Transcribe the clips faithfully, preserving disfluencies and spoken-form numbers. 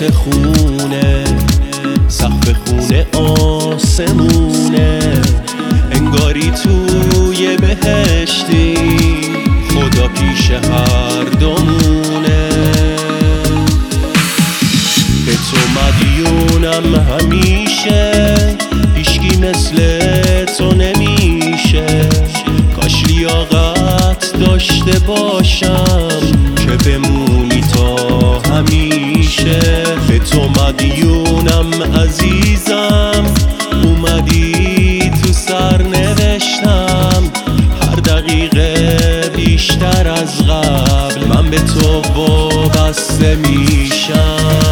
سطح خونه، سقف خونه آسمونه، انگاری توی بهشتی، خدا پیش هر دومونه. به تو مدیونم همیشه، هیچکی مثل تو نمیشه. کاش لیاقت داشته باشم که بمونی تا همیشه. به تو مدیونم عزیزم، اومدی تو سر نوشتم. هر دقیقه بیشتر از قبل من به تو وابسته میشم.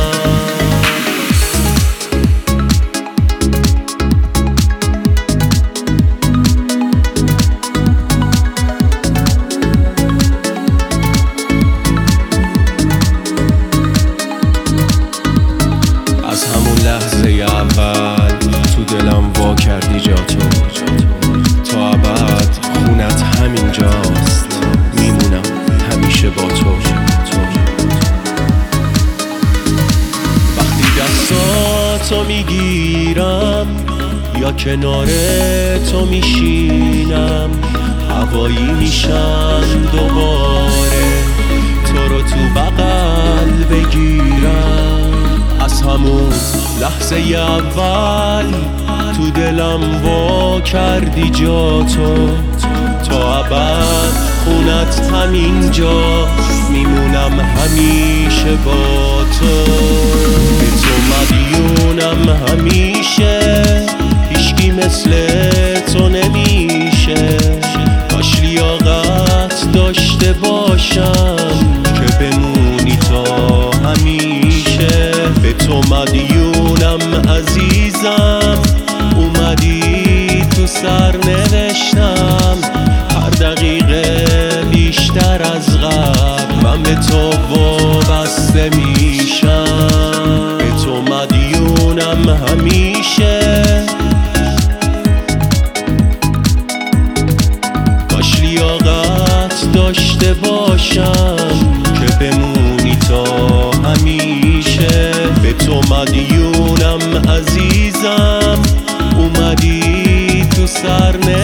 از همون لحظه اول تو دلم وا کردی جا تو، تا ابد خونت همینجاست، میمونم همیشه با تو. وقتی دستاتو میگیرم یا کنار تو میشینم، هوایی میشم دوباره تو رو تو بغل بگیرم. از همون لحظه اول تو دلم وا کردی جا تو، تا ابد خونت همینجاست، میمونم همیشه با تو. به تو مدیونم همیشه، هیچکی مثل تو نمیشه. کاش لیاقت داشته باشم که بمونی تا همیشه. به تو مدیونم عزیزم، اومدی تو سر نوشتم. هر دقیقه بیشتر از قبل من به تو وابسته میشم. به تو مدیونم همیشه، کاش لیاقت داشته باشم که بمونی تا همیشه. به تو مدیونم عزیزم، اومدی تو سر